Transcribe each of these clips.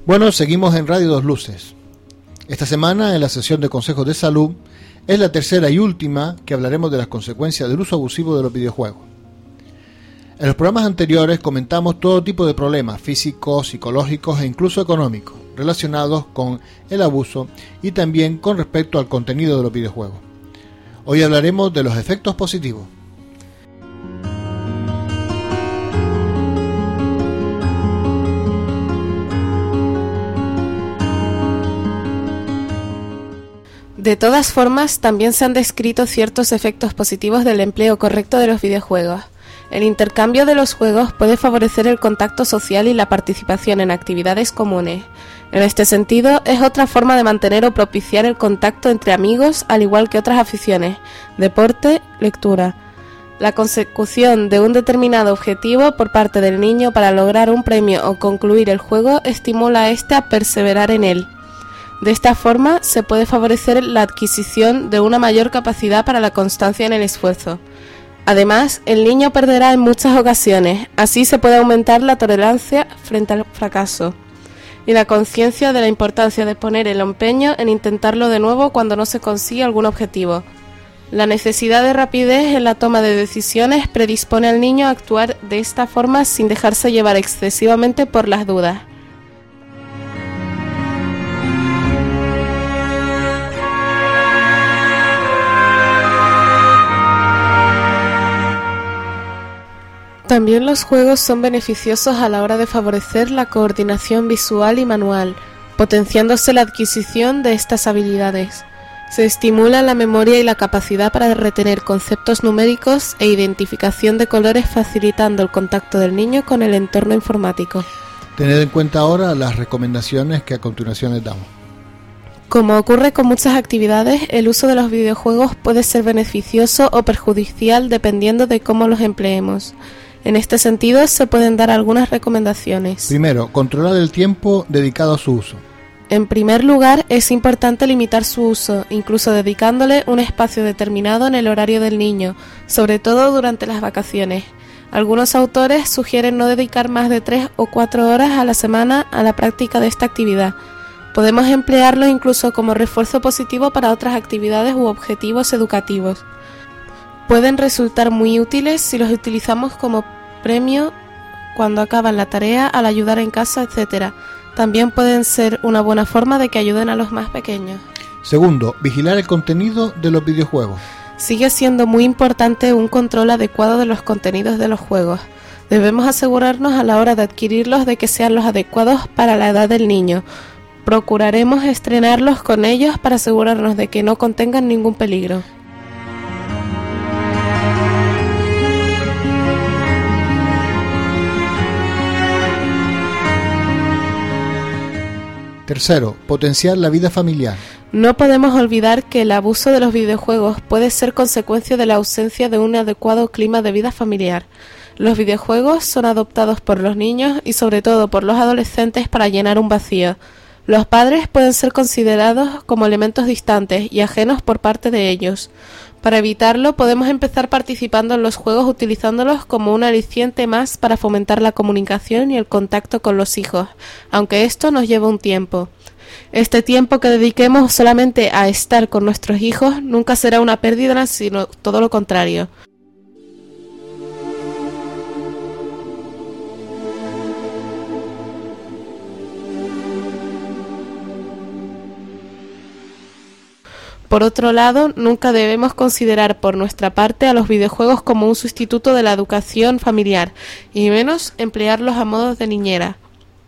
Bueno, seguimos en Radio Dos Luces. Esta semana, en la sesión de consejos de salud, es la tercera y última que hablaremos de las consecuencias del uso abusivo de los videojuegos. En los programas anteriores comentamos todo tipo de problemas físicos, psicológicos e incluso económicos relacionados con el abuso y también con respecto al contenido de los videojuegos. Hoy hablaremos de los efectos positivos. De todas formas, también se han descrito ciertos efectos positivos del empleo correcto de los videojuegos. El intercambio de los juegos puede favorecer el contacto social y la participación en actividades comunes. En este sentido, es otra forma de mantener o propiciar el contacto entre amigos, al igual que otras aficiones, deporte, lectura. La consecución de un determinado objetivo por parte del niño para lograr un premio o concluir el juego estimula a éste a perseverar en él. De esta forma, se puede favorecer la adquisición de una mayor capacidad para la constancia en el esfuerzo. Además, el niño perderá en muchas ocasiones, así se puede aumentar la tolerancia frente al fracaso y la conciencia de la importancia de poner el empeño en intentarlo de nuevo cuando no se consigue algún objetivo. La necesidad de rapidez en la toma de decisiones predispone al niño a actuar de esta forma sin dejarse llevar excesivamente por las dudas. También los juegos son beneficiosos a la hora de favorecer la coordinación visual y manual, potenciándose la adquisición de estas habilidades. Se estimula la memoria y la capacidad para retener conceptos numéricos e identificación de colores, facilitando el contacto del niño con el entorno informático. Tened en cuenta ahora las recomendaciones que a continuación les damos. Como ocurre con muchas actividades, el uso de los videojuegos puede ser beneficioso o perjudicial dependiendo de cómo los empleemos. En este sentido, se pueden dar algunas recomendaciones. Primero, controlar el tiempo dedicado a su uso. En primer lugar, es importante limitar su uso, incluso dedicándole un espacio determinado en el horario del niño, sobre todo durante las vacaciones. Algunos autores sugieren no dedicar más de 3 o 4 horas a la semana a la práctica de esta actividad. Podemos emplearlo incluso como refuerzo positivo para otras actividades u objetivos educativos. Pueden resultar muy útiles si los utilizamos como premio cuando acaban la tarea, al ayudar en casa, etc. También pueden ser una buena forma de que ayuden a los más pequeños. Segundo, vigilar el contenido de los videojuegos. Sigue siendo muy importante un control adecuado de los contenidos de los juegos. Debemos asegurarnos a la hora de adquirirlos de que sean los adecuados para la edad del niño. Procuraremos estrenarlos con ellos para asegurarnos de que no contengan ningún peligro. Tercero, potenciar la vida familiar. No podemos olvidar que el abuso de los videojuegos puede ser consecuencia de la ausencia de un adecuado clima de vida familiar. Los videojuegos son adoptados por los niños y sobre todo por los adolescentes para llenar un vacío. Los padres pueden ser considerados como elementos distantes y ajenos por parte de ellos. Para evitarlo, podemos empezar participando en los juegos utilizándolos como un aliciente más para fomentar la comunicación y el contacto con los hijos, aunque esto nos lleva un tiempo. Este tiempo que dediquemos solamente a estar con nuestros hijos nunca será una pérdida, sino todo lo contrario. Por otro lado, nunca debemos considerar por nuestra parte a los videojuegos como un sustituto de la educación familiar, y menos emplearlos a modo de niñera.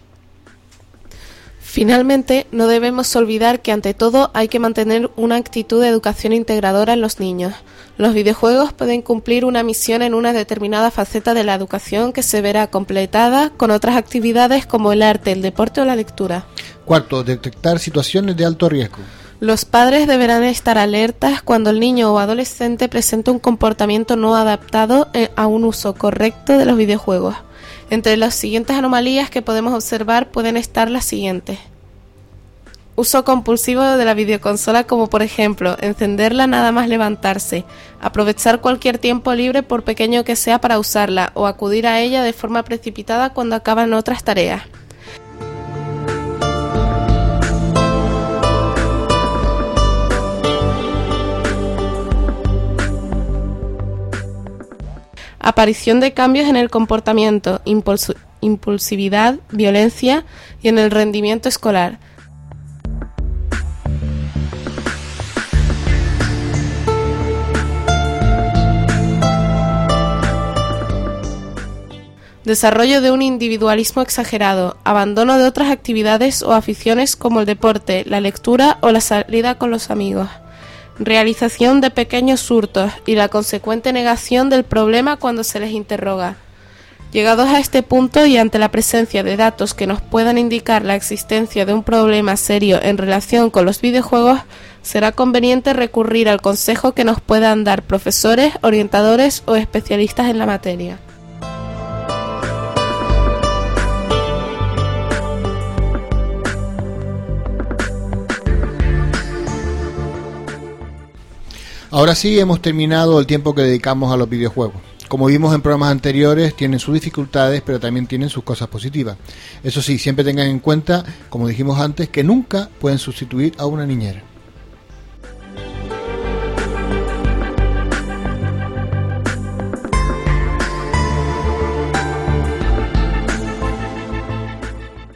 Finalmente, no debemos olvidar que ante todo hay que mantener una actitud de educación integradora en los niños. Los videojuegos pueden cumplir una misión en una determinada faceta de la educación que se verá completada con otras actividades como el arte, el deporte o la lectura. Cuarto, detectar situaciones de alto riesgo. Los padres deberán estar alertas cuando el niño o adolescente presenta un comportamiento no adaptado a un uso correcto de los videojuegos. Entre las siguientes anomalías que podemos observar pueden estar las siguientes. Uso compulsivo de la videoconsola, como por ejemplo, encenderla nada más levantarse, aprovechar cualquier tiempo libre por pequeño que sea para usarla o acudir a ella de forma precipitada cuando acaban otras tareas. aparición de cambios en el comportamiento, impulsividad, violencia y en el rendimiento escolar. Desarrollo de un individualismo exagerado, abandono de otras actividades o aficiones como el deporte, la lectura o la salida con los amigos, realización de pequeños hurtos y la consecuente negación del problema cuando se les interroga. Llegados a este punto y ante la presencia de datos que nos puedan indicar la existencia de un problema serio en relación con los videojuegos, será conveniente recurrir al consejo que nos puedan dar profesores, orientadores o especialistas en la materia. Ahora sí, hemos terminado el tiempo que dedicamos a los videojuegos. Como vimos en programas anteriores, tienen sus dificultades, pero también tienen sus cosas positivas. Eso sí, siempre tengan en cuenta, como dijimos antes, que nunca pueden sustituir a una niñera.